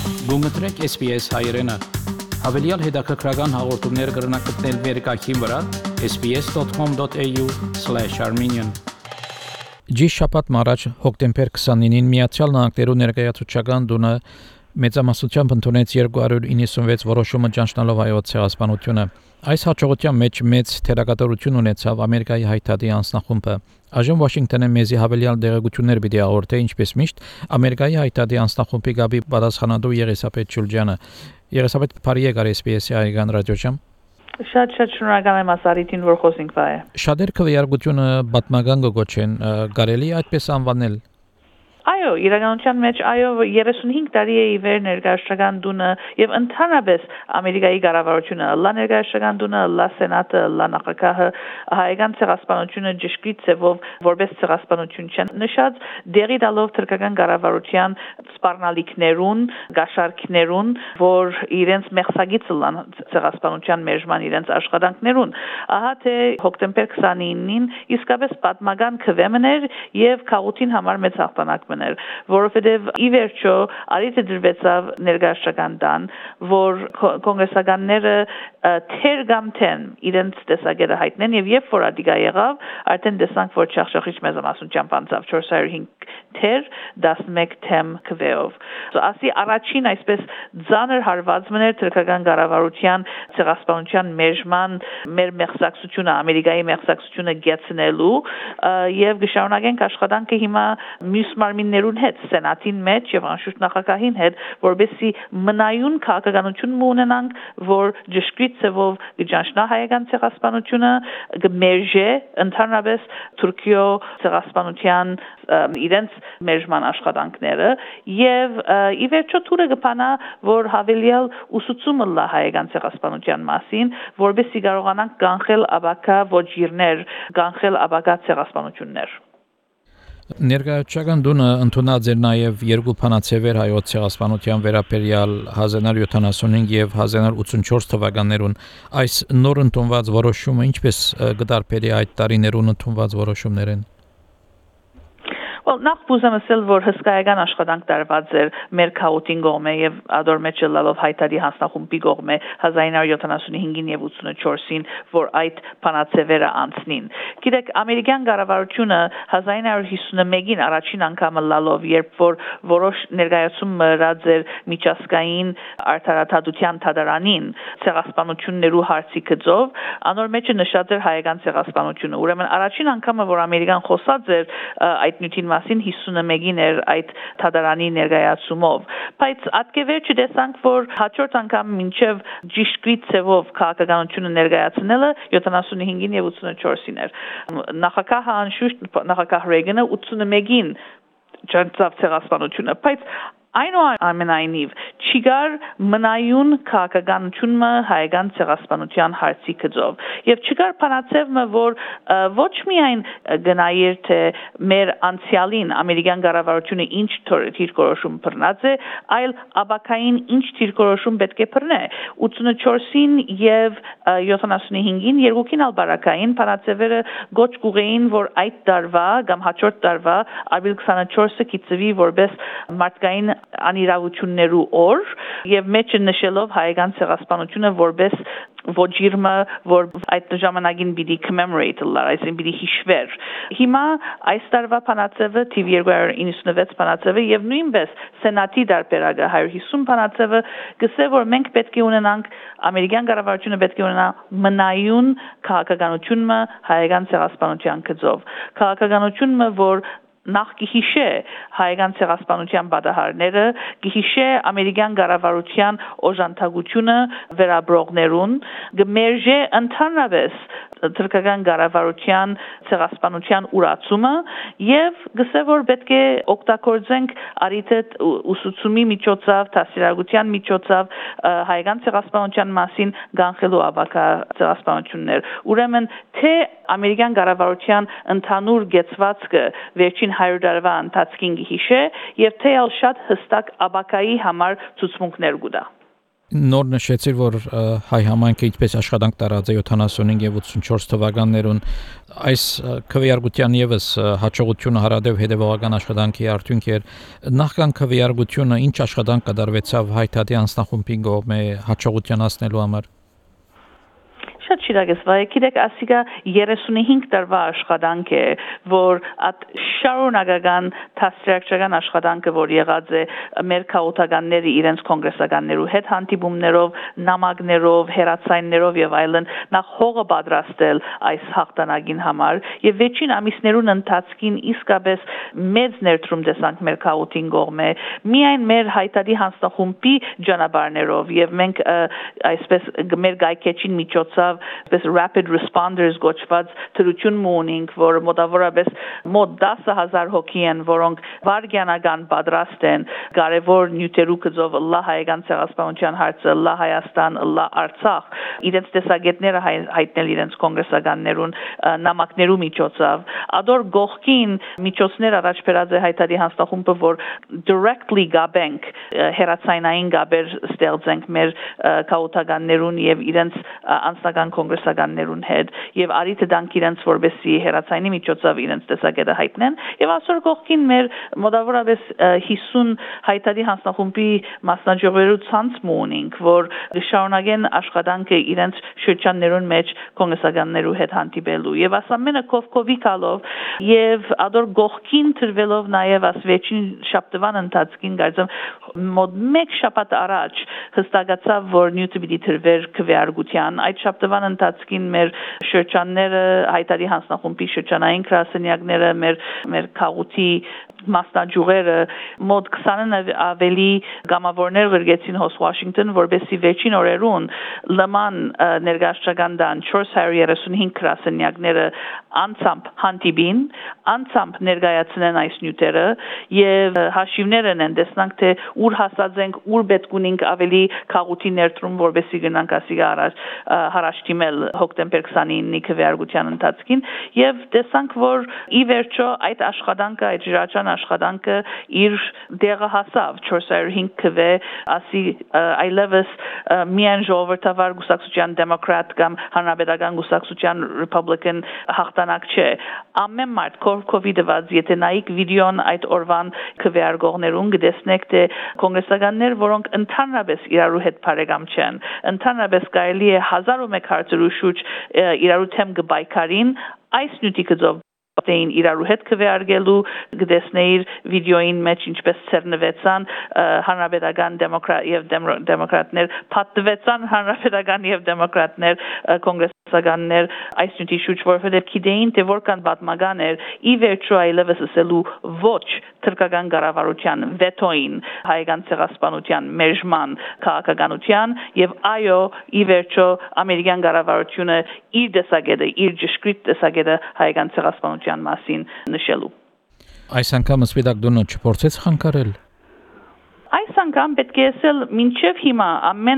Գումտրեք SPS հայրենը։ Հավելյալ հետաքրքրական հաղորդումներ կգրնակցնել վերկայքին վրա sbs.com.au/armenian Ճիշտ շաբաթ մարաջ հոկտեմբեր 29-ին Միացյալ Նահանգներու ներկայացուցչական դոնը մեծամասնությամբ ընդունեց 296 որոշումը ճանաչելով հայոց ցեղասպանությունը։ Այս հաջողության մեջ մեծ թերակատարություն ունեցավ Ամերիկայի հայտարարի անձնախումբը։ Այժմ Վաշինգտոնը մեզի հավելյալ դեղեցություններ պիտի հաղորդի, ինչպես միշտ Ամերիկայի հայտարարի անձնախումբի գաբի պատասխանատու Եղիսաբեթ Շուլջյանը։ Եղիսաբեթ, բարի եկար SPS-ի հայկական ռադիոժամ։ Շատ շնորհակալ եմ ասարիթին, որ խոսենք վայ։ Շատեր քվեարկությունը պատմական գոչեն, կարելի այդպես անվանել։ Այո, իրականության մեջ 35 տարի է իվեր ներկայացական դունը եւ ընդհանրապես Ամերիկայի կառավարությունը, լա ներկայացական դունը, լա սենատը, լա նախագահը հայկական ցեղասպանությունը ճշգրիտ ձևով որպես ցեղասպանություն չեն նշած, դերի տալով թրկական կառավարության սպառնալիքներուն, գաշարքներուն, որ իրենց մեղսագիծը լան ցեղասպանության մեժման իրենց աշխատանքներուն։ Ահա թե հոկտեմբեր 29-ին իսկապես պատմական քվեմներ եւ քաղաքին համար մեծ հաղթանակ որովհետև ի վերջո արիթը դրվեցավ ներկայացական տան, որ կոնգրեսականները թեր կամ թեն իրենց տեսակետը հայտնեն եւ երբ որ ադիգա եղավ, արդեն տեսանք, որ չախշախիչ մեծամասնությամբ անցավ 405 թեր 11 թեմ քվեով։ Ասի առաջին այսպես ծանր հարվածներ թրկական կառավարության ցեղասպանության մեժման մեր մեղսակցությունը, Ամերիկայի մեղսակցությունը գեցնելու եւ գշարունակենք աշխատանքը հիմա մյուս մարմիններուն հետ, սենատին մեջ եւ անշուշտ նախագահին հետ, որբեսի մնայուն քաղաքականություն ունենանք, որ ճշգրիտ ձևով կճանչնա հայկական ցեղասպանությունը, կմերժե ընդհանրապես Թուրքիո ցեղասպանության իրենց մեժման աշխատանքները եւ ի վերջո թուրը կփանա, որ հավելյալ ուսուցումը լա հայկական ցեղասպանության մասին, որբեսի կարողանանք կանխել աբակա ոչիրներ, կանխել աբակա ցեղասպանություններ։ Ներկայացական դոնը ընդունած էր նաև երկու փանացևեր հայոց ցեղասպանության վերաբերյալ 1975 եւ 1984 թվականներուն։ Այս նոր ընդունված որոշումը ինչպես կդարբերի այդ տարիներուն ընդունված որոշումներին։ Նախ բուզեմ ասել, որ հսկայական աշխատանք տարված էր մեր քաոտին կողմէ եւ ադոր մեջ լալով հայտարարի հանձնախումբի կողմէ 1975-ին եւ 84-ին, որ այդ փանացևերը անցնին։ Գիտեք, ամերիկյան կառավարությունը 1951-ին առաջին անգամ լալով, երբ որ որոշ ներկայացում մրած էր միջազգային արդարադատության դատարանին ցեղասպանություններու հարցի գծով, անոր մեջ նշած էր հայկական ցեղասպանությունը։ Ուրեմն առաջին անգամը, որ ամերիկան խոսած էր այդ նյութին մասին 51-ին էր այդ դատարանի ներկայացումով, բայց ատկևերջը տեսանք, որ հաջորդ անգամ մինչև ճշգրիտ ձևով քաղաքականությունը ներկայացնելը 75-ին եւ 84-ին էր։ Նախագահը անշուշտ նախագահ Ռեյգանը 81-ին ճանաչավ ցեղասպանությունը, բայց այնուամենայնիվ չկար մնայուն քաղաքականությունը հայկական ցեղասպանության հարցի գծով եւ չկար փանացևը, որ ոչ միայն գնայր թե մեր անցյալին ամերիկյան կառավարությունը ինչ թիրքորոշում բռնած է, այլ աբակային ինչ թիրքորոշում պետք է բռնե 84-ին եւ 75-ին երկուքին ալբարակային փանացևերը գոչ կուղեին, որ այդ տարվա կամ հաջորդ տարվա ապրիլ 24-ը կիծվի որպես մարդկային անիրավություններու օր եւ մեջը նշելով հայկական ցեղասպանությունը որպես ոչիրը, որ այդ ժամանակին պիտի commemorate լար, այսինքն պիտի հիշվեր։ Հիմա այս տարվա փանացևը TV 296 փանացևը եւ նույնպես սենատի դարբերակը 150 փանացևը գսե, որ մենք պետք է ունենանք ամերիկյան կառավարությունը պետք է ունենա մնայուն քաղաքականությունը հայկական ցեղասպանության գծով։ Քաղաքականությունը, որ նախ կհիշե հայկական ցեղասպանության պատահարները, կհիշե ամերիկյան կառավարության օժանդակությունը վերաբրողներուն, կմերժե ընդհանրապես թուրքական կառավարության ցեղասպանության ուրացումը եւ գսե, որ պետք է օգտագործենք արիթը ուսուցումի միջոցով, դասիրակության միջոցով հայկական ցեղասպանության մասին կանխելու աբակա ցեղասպանություններ։ Ուրեմն թե ամերիկյան կառավարության ընդհանուր գծվածքը վերջին 100 տարվա ընթացքին հիշե եւ թե ալ շատ հստակ աբակայի համար ցուցմունքներ կուտա։ նոր նշեցիր, որ հայ համայնքը ինչպես աշխատանք տարած է 75 եւ 84 թվականներուն այս քվեարկության եւս հաջողությունը հարադեպ հետևողական աշխատանքի արդյունք էր նախքան քվեարկությունը ինչ աշխատանք կատարվեցավ հայ-թաթի անձնախումբի կողմէ հաջողության հասնելու համար Շատ շիրագեսվա է, գիտեք, ասիկա 35 տարվա աշխատանք է, որ at շարունակական տաստրակչական աշխատանքը, որ եղած է մեր քաոթականների իրենց կոնգրեսականներու հետ հանդիպումներով, նամակներով, հերացայիններով եւ այլն, նախ հողը պատրաստել այս հաղթանակին համար եւ վերջին ամիսներուն ընթացքին իսկապես մեծ ներդրում տեսանք մեր քաոթին կողմէ, միայն մեր հայտարարի հանձնախումբի ճանապարհներով եւ մենք այսպես մեր գայքեչին միջոցով This rapid responders գոչված թրություն մունինք, որ մոտավորապես մոտ 10,000 հոգի են, որոնք վարգյանական պատրաստ են կարևոր նյութերու կծով լա հայկական ցեղասպանության հարցը, լա Հայաստան, լա Արցախ, իրենց տեսակետները հայտնել իրենց կոնգրեսականներուն նամակներու միջոցով, ադոր գողքին միջոցներ առաջ բերած է հայտարարի հանձնախումբը, որ directly գաբենք հերացայինային գաբեր ստեղծենք մեր քաոթականներուն եւ իրենց անձնական կոնգրեսականներուն հետ եւ արիթը դանք իրենց որբեսի հերացայինի միջոցով իրենց տեսակետը հայտնեն եւ այսօր կողքին մեր մոտավորապես 50 հայտարարի հանձնախումբի մասնաճյուղերու ցանց մունինք որ շարունակեն աշխատանքը իրենց շրջաններուն մեջ կոնգրեսականներու հետ հանդիպելու եւ ասամենը կովկովի կալով եւ ադոր գողքին թրվելով նաեւ ասվեջին շաբթվան ընթացքին գարձեմ մոտ մեկ շաբաթ առաջ հստակացավ որ նյութը պիտի թրվեր քվեարկության այդ շաբթվան ընթացքին մեր շրջանները հայտարարի հանձնախումբի շրջանային գրասենյակները մեր քաղուտի մասնաճյուղերը մոտ 20-ն ավելի գամավորներ գրգեցին հոս Վաշինգտոն որբեսի վերջին օրերուն լման ներգաղթական դան 435 գրասենյակները անցամբ հանդիպին անցամբ ներկայացնեն այս նյութերը եւ հաշիվներն են տեսնանք թե ուր հասած ենք ուր պետք ունենք ավելի քաղուտի ներդրում որբեսի գնանք ասիգա առաջ դիմել հոկտեմբեր 29-ի քվեարկության ընթացքին եւ տեսանք որ ի վերջո այդ աշխատանքը այդ ջրաչան աշխատանքը իր դեղը հասավ 405 քվե ասի այլևս միայն ժողովրդավար գուսակցության դեմոկրատ կամ հանրապետական գուսակցության ռիփաբլիկան հաղթանակ չէ ամեն մարդ կովիդված եթե նայեք վիդեոն այդ օրվան քվեարկողներուն կտեսնեք թե կոնգրեսականներ որոնք ընդհանրապես իրարու հետ բարեկամ չեն ընդհանրապես կարելի է 1001 հարցերու շուրջ իրարու թեմ կբայքարին այս նյութի կծով Tein իրարու հետ քվեարկելու գտեսնեիր վիդեոին մեջ ինչպես ցերնվեցան հանրապետական դեմոկրատներ պատվեցան հանրապետական եւ դեմոկրատներ կոնգրեսականներ այս նյութի շուրջ որովհետեւ գիտեին թե որքան պատմական էր ի վերջո այլևս ասելու ոչ թրկական կառավարության վետոին հայկական ցեղասպանության մերժման քաղաքականության եւ այո ի վերջո ամերիկյան կառավարությունը իր տեսակետը իր ճշգրիտ տեսակետը հայկական ցեղասպանության մասին նշելու Այս անգամ սպիտակ դոնը չփորձեց խանգարել Այս անգամ պետք է ասել մինչև հիմա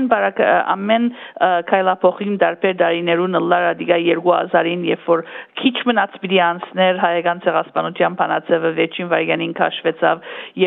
ամեն քայլափոխին դարբեր դարիներուն լարա դիգա 2000-ին երբ որ քիչ մնաց պիտի անցներ հայկական ցեղասպանության բանացեվը վերջին վայրենին քաշվեցավ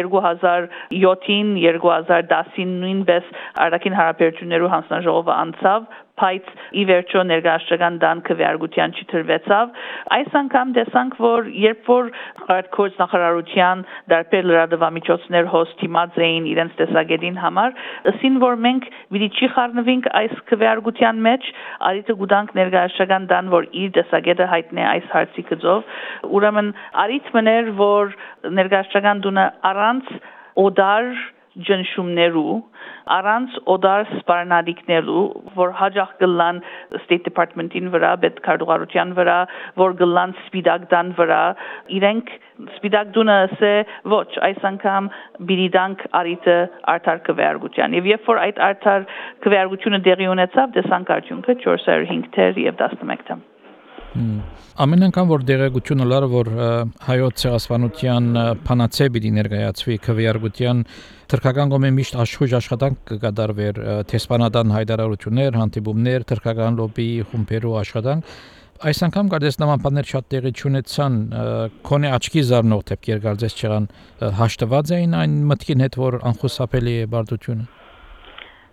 2007-ին 2010-ին նույնպես արտաքին հարաբերություններու հանձնաժողովը անցավ բայց ի վերջո ներգաղթական դան քվեարկության չթրվեցավ այս անգամ տեսանք որ երբ որ արտգործ նախարարության դարբեր լրատվամիջոցներ հոստիմած էին իրենց տեսակետին համար ըսին որ մենք պիտի չի խառնվենք այս քվեարկության մեջ արիթը գուտանք ներգաղթական դան որ իր տեսակետը հայտնի այս հարցի կծով ուրեմն արիթ մներ որ ներգաղթական դունը առանց օդար ջնշումներու առանց օդար սպառնալիքներու որ հաջող գլան State Department-ին վրա պետքարտուղարության վրա որ գլան սպիտակ դան վրա իրենք սպիտակ դունը ասե ոչ այս անգամ բիդանք արիթը արդար քվեարկության եւ երբ որ այդ արդար քվեարկությունը դեղի ունեցավ դեսանք արդյունքը 405 թեր եւ 11 թեմ Ամեն անգամ որ դեղեցությունը լար որ հայոց ցեղասպանության փանացե պիտի ներկայացվի քվեարկության թրքական կողմէ միշտ աշխույժ աշխատանք կկատարվեր տեսփանադան հայտարարություններ, հանդիպումներ, թրքական լոբի խումբերու աշխատանք Այս անգամ կարծես նմաններ շատ տեղի չունեցան քոնե աչքի զարնող դեպքեր կարծես չեղան հաշտված էին այն մտքին հետ որ անխուսափելի է բարդությունը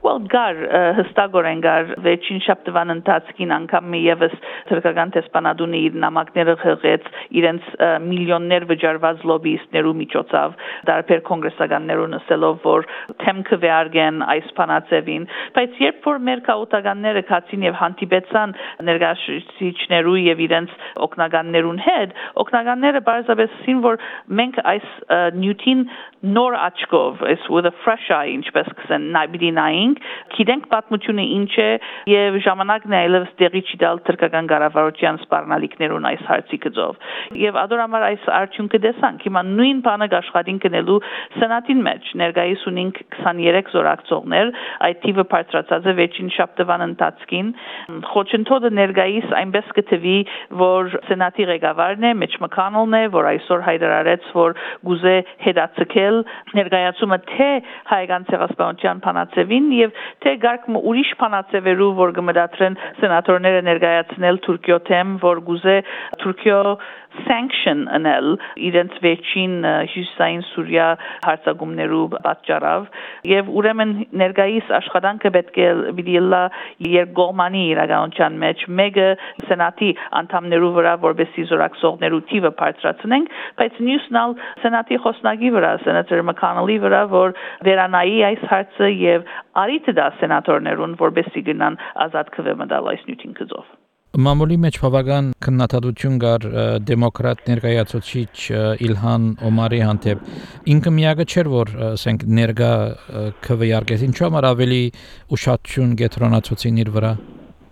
Well, գար հստակորեն գար վերջին շաբթվան ընթացքին անգամ եւս թրկական տեսփանադունի իր նամակները հղեց իրենց միլիոններ վճարված լոբիիստներու միջոցով դարբեր կոնգրեսականներուն ասելով որ թեմ կվերգեն այս բանացևին բայց երբ որ մեր քաուտականները կացին եւ հանդիպեցան ներկայացուցիչներու եւ իրենց օկնականներուն հետ օկնականները բարձրացին որ մենք այս նյութին նոր աչքով with a fresh eye ինչպես կսեն նայբիդինային գիտենք պատմությունը ինչ է եւ ժամանակն է այլևս տեղի չդալ թրկական կառավարության սպառնալիքներուն այս հարցի գծով եւ ադորամար այս արդյունքը տեսանք հիմա նույն բանը աշխատին կնելու սենատին մեջ ներկայիս ունենք 23 զորակցողներ այդ թիվը բարձրացած է վերջին շաբթվան ընթացքին խոչընդոտը ներկայիս այնպես կթվի որ սենատի ղեկավարն է Mitch McConnell-ն է որ այսօր հայտարարեց որ գուզե հետաձգել ներկայացումը թե հայկական ցեղասպանության փանացևին եւ թե գարկը ուրիշ փանացևերու որ կմտածեն սենատորները ներկայացնել Թուրքիո թեմ որ գուզե Թուրքիո sanction aնել իրենց վերջին հյուսային Սուրիա հարձակումներու պատճառով եւ ուրեմն ներկայիս աշխատանքը պետք է դիլա երկկողմանի իրականության մեջ մեկը սենատի անդամներու վրա որբեսի զորակցողներու թիվը բարձրացնենք բայց նյուսնալ սենատի խոսնակի վրա սենատոր McConnell-ի վրա որ վերանայի այս հարցը եւ արիթ դա սենատորներուն որբեսի գնան ազատ քվեմդալ այս նյութին կզով Մամուլի մեջ բավական քննադատություն կար դեմոկրատ ներկայացուցիչ Իլհան Օմարի հանդեպ ինքը միակը չէր որ ասենք ներկա քվեարկեց ինչու համար ավելի ուշադրություն կենտրոնացուցին իր վրա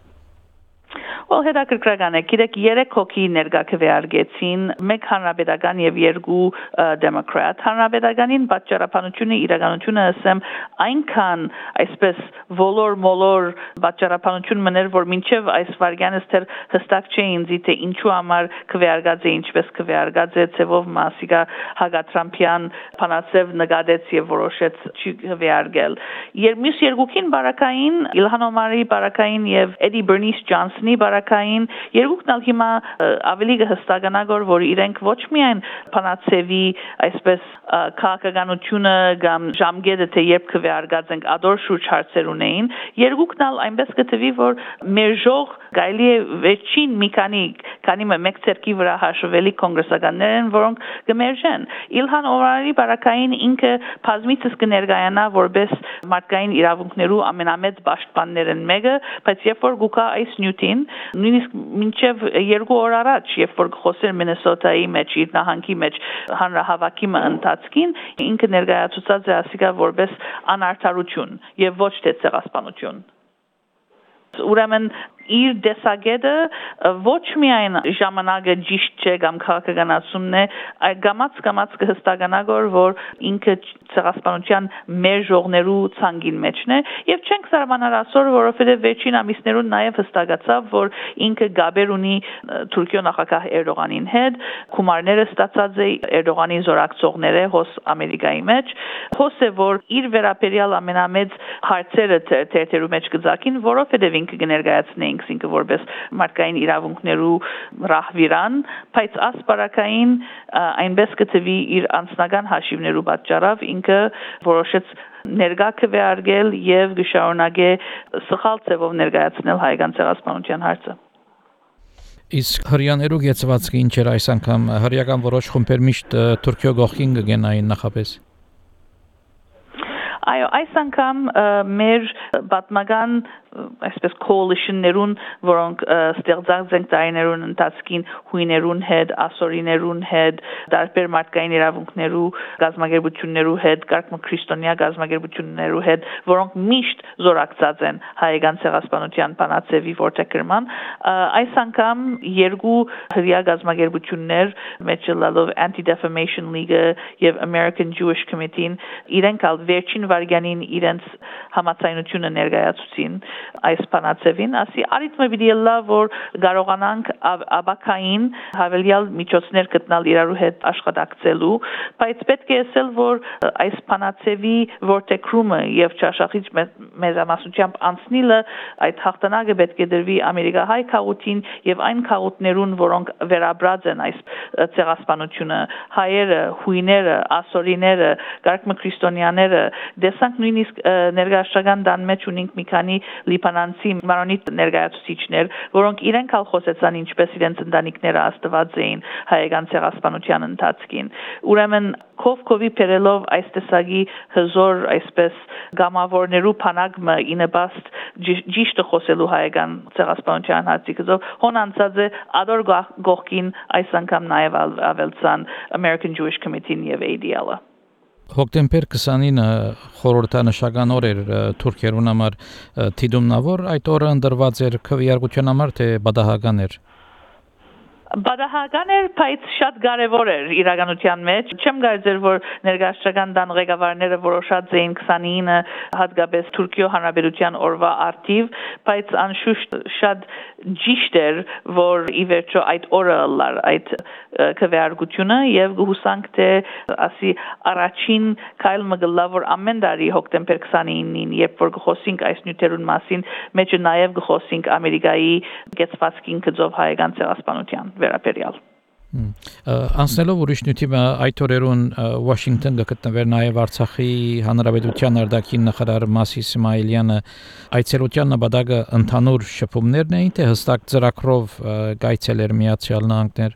Well, հետաքրքրական է։ Գիտեք, 3 հոգի ներկա քվեարկեցին, 1 հանրապետական եւ 2 դեմոկրատ։ Հանրապետականին պատճառաբանությունը իրականությունը ասեմ այնքան այսպես ոլոր պատճառաբանություն մներ որ մինչեւ այս վարյանս դեռ հստակ չէին դիտե ինչու համար քվեարկած է ինչպես քվեարկած է ցևով մասիկա հագատրամփյան փանացև նկատեց եւ որոշեց չի քվեարկել։ Մյուս երկուքին բարակային Իլհան Օմարի բարակային եւ Էդի Բերնիս Ջոնսոնի Կային երկուքն ալ հիմա ավելի հստականագոր որ իրենք ոչ միայն փանացեվի այսպես քաղաքականությունը կամ ժամկետը թե երբ քվեարկած ենք ադոր շուրջ հարցեր ունեին երկուքն ալ այնպես կթվի որ մերժող գայլի վերջին մի քանի մեկ ցերկի վրա հաշվելի կոնգրեսականներ են որոնք կմերժեն Իլհան Օմարի բարակային ինքը բազմիցս կներկայանա որպես մարդկային իրավունքներու ամենամեծ պաշտպաններն մեկը բայց երբ որ գուկա այս նյութին նույնիսկ մինչև 2 օր առաջ երբ որ խոսեր Մինեսոտայի մեջ իր նահանգի մեջ հանրահավաքի ընթացքին ինքը ներկայացուցած է ասիկա որպես անարդարություն եւ ոչ թե ցեղասպանություն ուրեմն իր դեսագետը ոչ միայն ժամանակը ճիշտ չէ կամ քաղաքականացումն է այլ գամած կհստականագոր որ ինքը ցեղասպանության մերժողներու ցանգին մեջն է եւ չենք սարմանար ասոր որովհետեւ վերջին ամիսներուն նաեւ հստակացավ որ ինքը գաբեր ունի Թուրքիո նախագահ Էրդողանին հետ գումարները ստացած է Էրդողանի զորակցողները հոս Ամերիկայի մեջ հոս է որ իր վերապերյալ ամենամեծ հարցերը թերթերու մեջ կձակին որովհետեւ ինքը կներկայացնեին ինքը որպես մարդկային իրավունքներու ռահվիրան, բայց ասպարակային այնպես կթվի իր անձնական հաշիվներու պատճառով ինքը որոշեց ներկա քվեարկել եւ գշարունակե սխալ ձևով ներկայացնել հայկական ցեղասպանության հարցը Իսկ հрьяաներու գեցվածքը ինչ էր այս անգամ հрьяական որոշ խումբեր միշտ Թուրքիո գողքին կգենային նախապես Այո, այս անգամ մեր պատմական այսպես coalition-ներուն, որոնք ստեղծած են տարիներուն ընթացքին հույներուն հետ, ասորիներուն հետ, տարբեր մարդկային իրավունքներու գազམ་ագերբություններու հետ, քրիստոնյա գազམ་ագերբություններու հետ, որոնք միշտ զորակցած են հայկական ցեղասպանության բանացեվի ворթեգրման, այս անգամ 2 հրյա գազམ་ագերբություններ, մեջլալով Anti-Defamation League-ը եւ American Jewish Committee-ն իրենք ալ վերջին վարյանին իրենց համաձայնությունը ներկայացուցին այս բանացևին, ասի արիթմը պիտի լա որ կարողանանք աբակային հավելյալ միջոցներ գտնել իրարու հետ աշխատակցելու, բայց պետք է ասել որ այս բանացևի որտեքրումը եւ ճաշախից մեծամասնությամբ անցնիլը այդ հաղթանակը պետք է դրվի ամերիկահայ քաղաքին եւ այն քաղաքներուն, որոնք վերաբրած են այս ցեղասպանությունը, հայերը, հույները, ասորիները, կարգմը քրիստոնյաները, դեսանք նույնիսկ ներգաղթական դան մեջ ունենք մի քանի լիբանանցի մարոնիտ ներկայացուցիչներ, որոնք իրենք ալ խոսեցան ինչպես իրենց ընտանիքները աստված էին հայկական ցեղասպանության ընթացքին։ Ուրեմն Կովի փերելով այս տեսակի հզոր այսպես գամավորներու փանակը ինեբաստ ճիշտ խոսելու հայկական ցեղասպանության հարցիկով հոնանցած է ադոր գողքին այս անգամ նաև ավելցան American Jewish Committee-ն եւ ADL-ը։ Հոկտեմբեր 29-ը խորհրդանշական օր էր թուրքերուն համար թիդումնավոր այդ օրը ընդրված էր քվեարկության համար թե բադահական էր։ Բադահական էր, բայց շատ կարևոր էր իրականության մեջ։ Չեմ կարծեր, որ ներգաղթական դան ղեկավարները որոշած էին 29-ը հատկապես Թուրքիո Հանրապետության օրվա արդիվ, բայց անշուշտ շատ ճիշտ էր, որ ի վերջո այդ օրը լար այդ քվեարկությունը եւ գուսանք թե ասի առաջին քայլը գլա որ ամեն տարի հոկտեմբեր 29-ին երբ որ գխոսենք այս նյութերուն մասին, մեջը նաեւ գխոսենք Ամերիկայի գեցվածքին կծով հայկական ցեղասպանության վերաբերյալ։ Անցնելով ուրիշ նյութի այդ օրերուն Վաշինգտոն գտնվեր նաև Արցախի հանրապետության արտաքին նախարար Մասի Իսմայելյանը այցելության նպատակը ընդհանուր շփումներն էին թե հստակ ծրագրով գայցելեր Միացյալ Նահանգներ։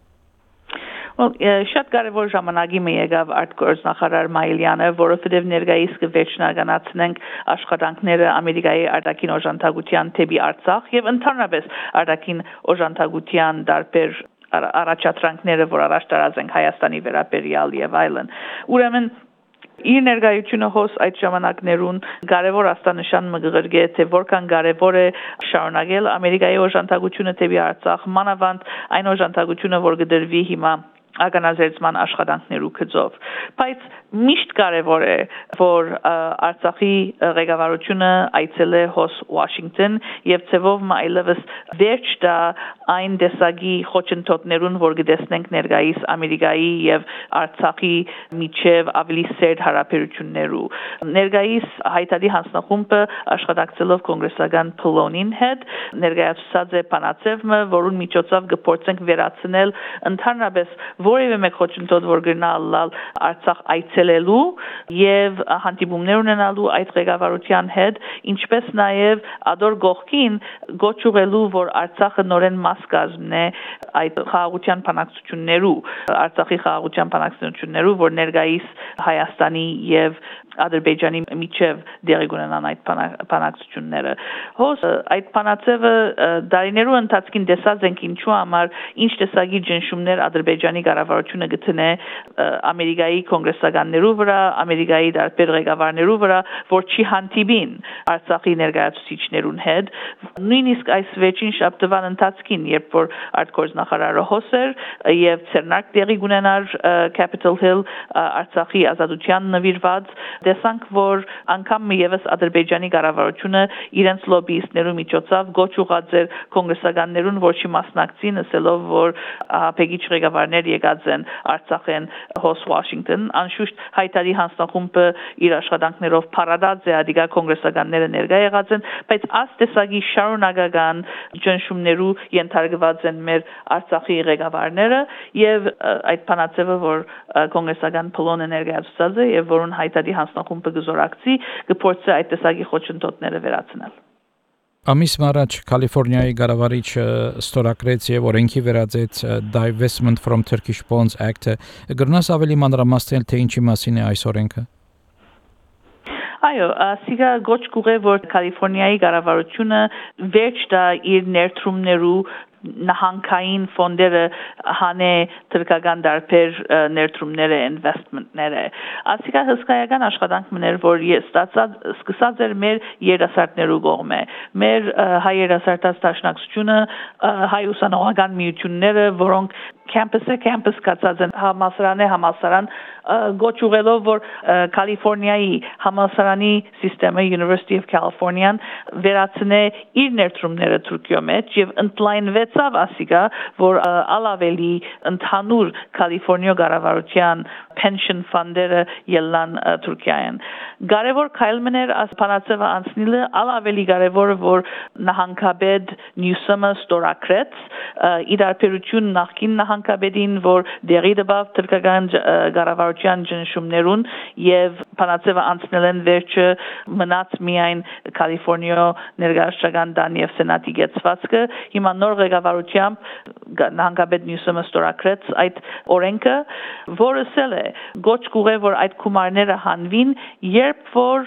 Շատ կարևոր ժամանակի մի եկավ արտգործնախարար Մայլյանը, որովհետև ներկայիս կվերջնականացնենք աշխատանքները Ամերիկայի արտաքին օժանդակության թեպի Արցախ եւ ընդհանրապես արտաքին օժանդակության դարբեր առաջադրանքները, որ առաջ տարած ենք Հայաստանի վերաբերյալ եւ այլն։ Ուրեմն իր ներկայությունը հոս այդ ժամանակներուն կարևոր աստանշան մգրգե թե որքան կարևոր է շարունակել Ամերիկայի օժանդակությունը թեպի Արցախ, մանավանդ այն օժանդակությունը, որ կդրվի հիմա ականազերծման աշխատանքներու կծով։ Բայց միշտ կարևոր է, որ Արցախի ղեկավարությունը այցելե հոս Վաշինգտոն եւ ծևով այլևս վերջ դա այն տեսակի խոչընդոտներուն, որ գտեսնենք ներկայիս Ամերիկայի եւ Արցախի միջև ավելի սերտ հարաբերություններու։ Ներկայիս հայտարարի հանձնախումբը աշխատակցելով կոնգրեսական Փլոնին հետ ներկայացած է բանացևը, որուն միջոցով կփորձենք վերացնել ընդհանրապես որևէ մեկ խոչընդոտ որ գնալ Արցախ այցելելու եւ հանդիպումներ ունենալու այդ ղեկավարության հետ, ինչպես նաեւ ադոր գողքին գոչուղելու որ Արցախը նորեն մաս կազմն է այդ խաղաղության բանակցություններու, Արցախի խաղաղության բանակցություններու, որ ներկայիս Հայաստանի եւ Ադրբեջանի միջև դեղի ունենան այդ բանակցությունները։ Հոս այդ բանացևը դարիներու ընթացքին տեսած ենք ինչու համար ինչ տեսակի ճնշումներ Ադրբեջանի կառավարությունը գտնե Ամերիկայի կոնգրեսականներու վրա, Ամերիկայի դարբեր ղեկավարներու վրա, որ չի հանդիպին Արցախի ներկայացուցիչներուն հետ։ Նույնիսկ այս վերջին շաբթվան ընթացքին, երբ որ արտգործնախարարը հոսեր եւ ցերնակ դեղի ունենար Capitol Hill Արցախի ազատության նվիրված տեսանք, որ անգամ եւս Ադրբեջանի կառավարությունը իրենց լոբիիստներու միջոցով գոչուղած էր կոնգրեսականներուն, որ չի մասնակցին, ասելով, որ ահապեգիչ ղեկավարներ եկած են Արցախեն հոս Վաշինգտոն, անշուշտ հայտարարի հանձնախումբը իր աշխատանքներով փառադած է ադիգա կոնգրեսականները ներկա եղած են, բայց աստեսագի շարունակական ճնշումներու ենթարկված են մեր Արցախի ղեկավարները եւ այդ բանացևը, որ կոնգրեսական փլոնը ներկայացուցած է եւ որուն հայտարարի հանձնախումբը գզորակցի կփորձի այդ տեսակի խոչընդոտները վերացնել։ Ամիս առաջ Կալիֆոռնիայի կառավարիչը ստորագրեց եւ օրենքի վերածեց Divestment from Turkish Bonds Act-ը։ Գրնաս ավելի մանրամասնել թե ինչի մասին է այս օրենքը։ Այո, սիգա գոչ կուղե որ Կալիֆոռնիայի կառավարությունը վերջ դա իր ներդրումներու նահանգային ֆոնդերը հանե թրկական դարբեր ներդրումները investment-ները ասիկա հսկայական աշխատանք մներ որ սկսած էր մեր երասարտներու կողմէ մեր հայ երասարտած դաշնակցությունը հայ ուսանողական միությունները որոնք campus կացած են համալսարան գոչ ուղելով որ Կալիֆոռնիայի համալսարանի սիստեմը University of California-ն վերացնե իր ներդրումները Թուրքիո մեջ եւ ընդլայնվեցավ ասիկա որ ալավելի ընդհանուր Կալիֆոռնիա կառավարության pension fund-երը ելան Թուրքիայեն կարևոր քայլներ ասփանացվը անցնիլը ալավելի կարևորը որ նահանգապետ Նյուսոմը ստորագրեց իդարբերություն նախքին նահանգապետին որ դերի դեպավ թուրքական կառավարության ճնշումներուն եւ փանացվը անցնել են վերջը մնաց միայն Կալիֆոռնիա ներգաղթական դան եւ սենատի գեցվածքը հիմա նոր ղեկավարությամբ նահանգապետ Նյուսոմը ստորագրեց այդ օրենքը որը սել է գոչ կուղե որ այդ գումարները հանվին երբ որ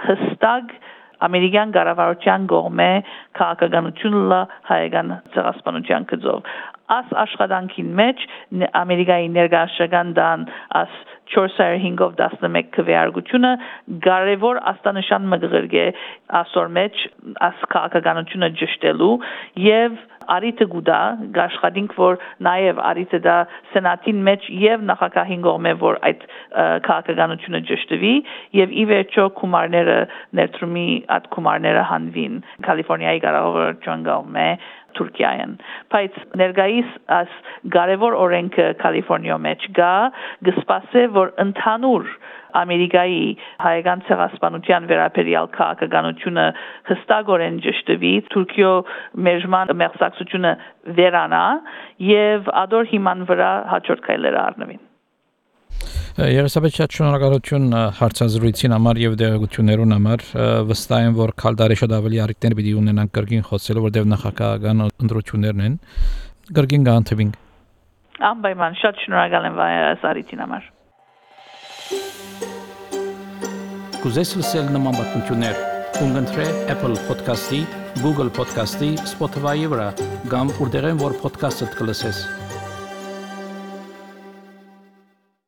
հստակ ամերիկյան կառավարության կողմէ քաղաքականությունը հայկական ցեղասպանության գծով աս աշխատանքին մեջ ամերիկայի ներգաղթական դան աս 405-ով 11 քվեարկությունը կարևոր աստանշան մգրգե ասոր մեջ աս քաղաքականությունը ճշտելու եւ արիթը գուդա գաշխատինք որ նաեւ արիթը դա սենատին մեջ եւ նախագահին կողմէ որ այդ քաղաքականությունը ճշտվի եւ ի վերջո գումարները ներդրումի այդ գումարները հանվին Կալիֆոռնիայի կառավարության կողմէ Թուրքիայեն բայց ներգայիս as կարևոր օրենքը Կալիֆոռնիա մեջ գա գսպասե որ ընդհանուր Ամերիկայի հայկական ցեղասպանության վերաբերյալ քաղաքականությունը հստակորեն ճշտվի Թուրքիո մեժման մեղսակցությունը վերանա եւ ադոր հիման վրա հաջորդ քայլերը առնվին Երեսաբետ շատ շնորհակալություն հարցազրույցին համար եւ դերակցություններուն համար վստահ եմ որ քալդարի շատ ավելի առիթներ պիտի ունենան կրկին խոսելու որտեղ նախագահական ընտրություններն են կրկին գանթվինք անպայման շատ շնորհակալ եմ այս առիթին համար Կուզես լսել նման բանություններ ունգընտրե Apple Podcast-ի, Google Podcast-ի, Spotify-ի վրա կամ որտեղեն որ podcast-ը կլսես